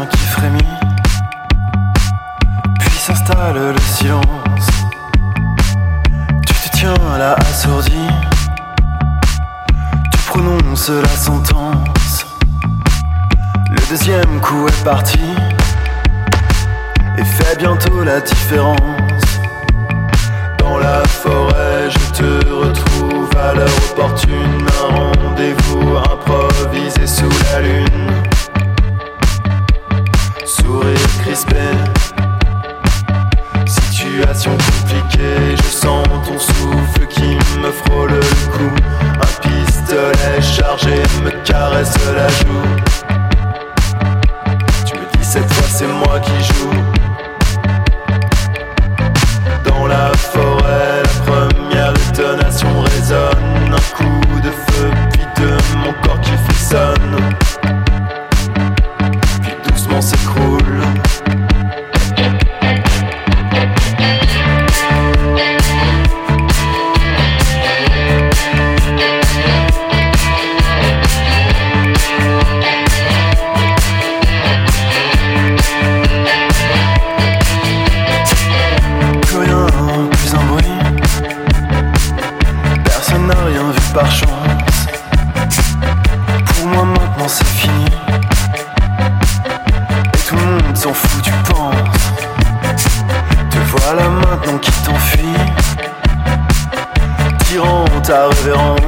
qui frémit, puis s'installe le silence. Tu te tiens là assourdi, tu prononces la sentence. Le deuxième coup est parti et fait bientôt la différence. Dans la forêt, je te retrouve à l'heure opportune. Un rendez-vous improvisé sous la lune. Sourire crispé, situation compliquée. Je sens ton souffle qui me frôle le cou. Un pistolet chargé me caresse la joue. Tu me dis cette fois c'est moi qui joue. Dans la forêt, la première détonation résonne. Un coup de feu, puis de mon corps qui frissonne, puis doucement s'écroule. Par chance, pour moi maintenant c'est fini. Et tout le monde s'en fout, tu penses. Te voilà maintenant qui t'enfuis, tirant ta révérence.